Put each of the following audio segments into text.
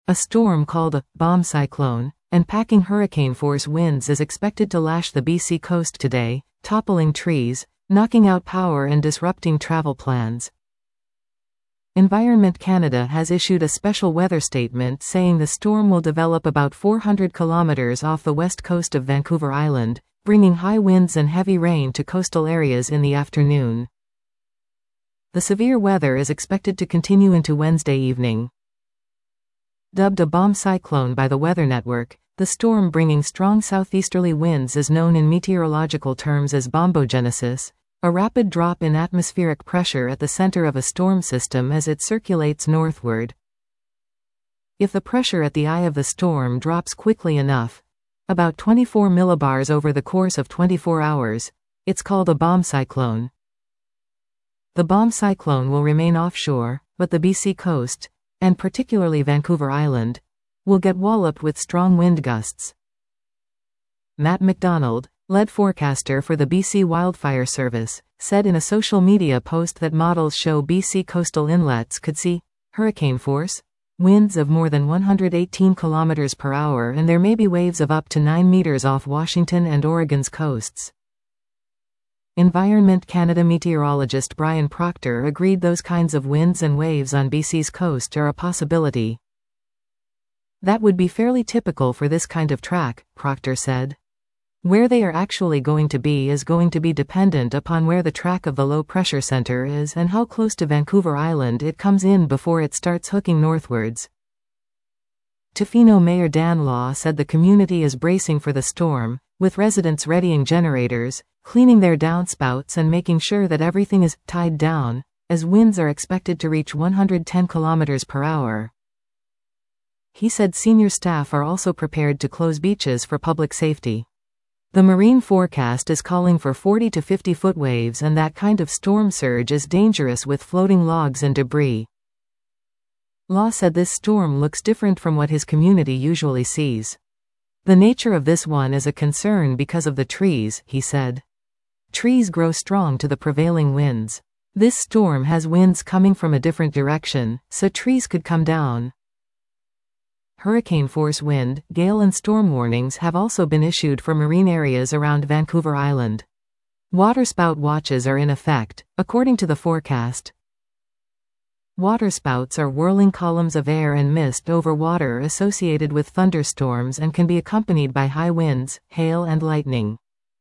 A storm called a bomb cyclone and packing hurricane-force winds is expected to lash the BC coast today, toppling trees, knocking out power and disrupting travel plans. Environment Canada has issued a special weather statement saying the storm will develop about 400 kilometers off the west coast of Vancouver Island, bringing high winds and heavy rain to coastal areas in the afternoon. The severe weather is expected to continue into Wednesday evening. Dubbed a bomb cyclone by the Weather Network, the storm bringing strong southeasterly winds is known in meteorological terms as bombogenesis, a rapid drop in atmospheric pressure at the center of a storm system as it circulates northward. If the pressure at the eye of the storm drops quickly enough, about 24 millibars over the course of 24 hours, it's called a bomb cyclone. The bomb cyclone will remain offshore, but the BC coast, and particularly Vancouver Island, will get walloped with strong wind gusts. Matt McDonald, lead forecaster for the BC Wildfire Service, said in a social media post that models show BC coastal inlets could see hurricane force winds of more than 118 km per hour, and there may be waves of up to 9 meters off Washington and Oregon's coasts. Environment Canada meteorologist Brian Proctor agreed those kinds of winds and waves on BC's coast are a possibility. That would be fairly typical for this kind of track, Proctor said. Where they are actually going to be is going to be dependent upon where the track of the low-pressure center is and how close to Vancouver Island it comes in before it starts hooking northwards. Tofino Mayor Dan Law said the community is bracing for the storm, with residents readying generators, cleaning their downspouts and making sure that everything is tied down, as winds are expected to reach 110 km per hour. He said senior staff are also prepared to close beaches for public safety. The marine forecast is calling for 40 to 50-foot waves, and that kind of storm surge is dangerous with floating logs and debris. Law said this storm looks different from what his community usually sees. The nature of this one is a concern because of the trees, he said. Trees grow strong to the prevailing winds. This storm has winds coming from a different direction, so trees could come down. Hurricane-force wind, gale and storm warnings have also been issued for marine areas around Vancouver Island. Waterspout watches are in effect, according to the forecast. Waterspouts are whirling columns of air and mist over water associated with thunderstorms and can be accompanied by high winds, hail and lightning.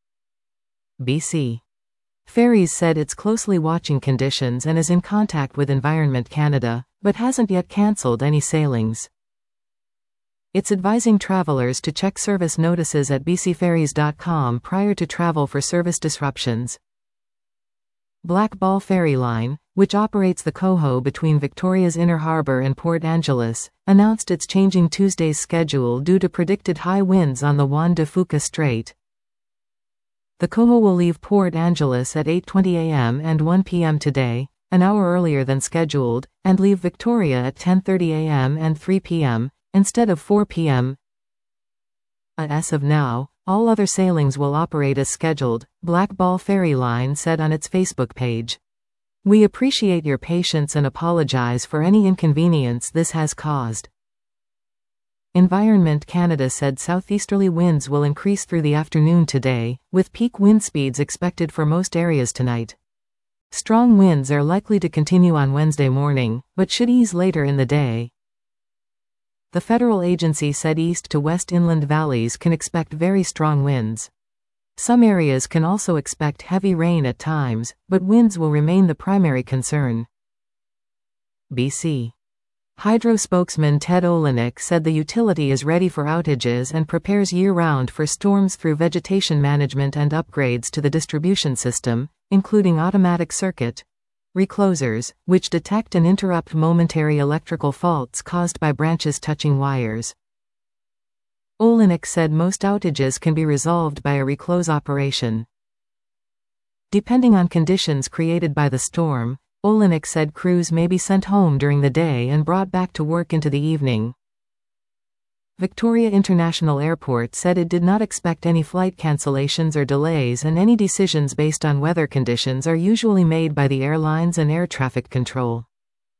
BC Ferries said it's closely watching conditions and is in contact with Environment Canada, but hasn't yet cancelled any sailings. It's advising travelers to check service notices at bcferries.com prior to travel for service disruptions. Black Ball Ferry Line, which operates the Coho between Victoria's Inner Harbour and Port Angeles, announced it's changing Tuesday's schedule due to predicted high winds on the Juan de Fuca Strait. The Coho will leave Port Angeles at 8:20 a.m. and 1 p.m. today, an hour earlier than scheduled, and leave Victoria at 10:30 a.m. and 3 p.m. instead of 4 p.m. As of now, all other sailings will operate as scheduled, Black Ball Ferry Line said on its Facebook page. We appreciate your patience and apologize for any inconvenience this has caused. Environment Canada said southeasterly winds will increase through the afternoon today, with peak wind speeds expected for most areas tonight. Strong winds are likely to continue on Wednesday morning, but should ease later in the day. The federal agency said east to west inland valleys can expect very strong winds. Some areas can also expect heavy rain at times, but winds will remain the primary concern. BC Hydro spokesman Ted Olenek said the utility is ready for outages and prepares year-round for storms through vegetation management and upgrades to the distribution system, including automatic circuit reclosers, which detect and interrupt momentary electrical faults caused by branches touching wires. Olenek said most outages can be resolved by a reclose operation. Depending on conditions created by the storm, Olenek said crews may be sent home during the day and brought back to work into the evening. Victoria International Airport said it did not expect any flight cancellations or delays, and any decisions based on weather conditions are usually made by the airlines and air traffic control.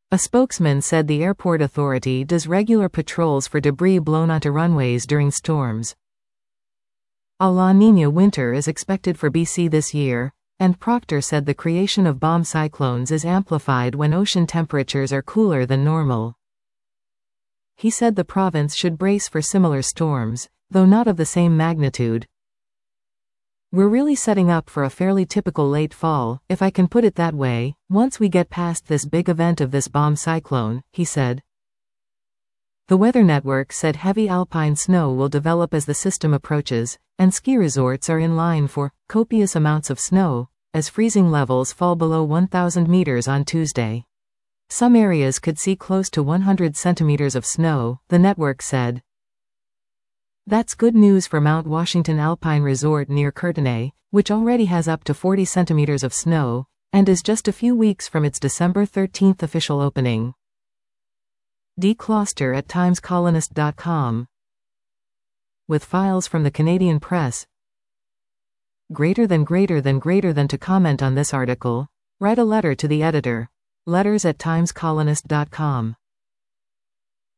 A spokesman said the airport authority does regular patrols for debris blown onto runways during storms. A La Niña winter is expected for BC this year, and Proctor said the creation of bomb cyclones is amplified when ocean temperatures are cooler than normal. He said the province should brace for similar storms, though not of the same magnitude. We're really setting up for a fairly typical late fall, if I can put it that way, once we get past this big event of this bomb cyclone, he said. The Weather Network said heavy alpine snow will develop as the system approaches, and ski resorts are in line for copious amounts of snow, as freezing levels fall below 1,000 meters on Tuesday. Some areas could see close to 100 centimeters of snow, the network said. That's good news for Mount Washington Alpine Resort near Courtenay, which already has up to 40 centimeters of snow, and is just a few weeks from its December 13 official opening. D. Closter at TimesColonist.com. With files from the Canadian Press. Greater than to comment on this article, write a letter to the editor. Letters at TimesColonist.com.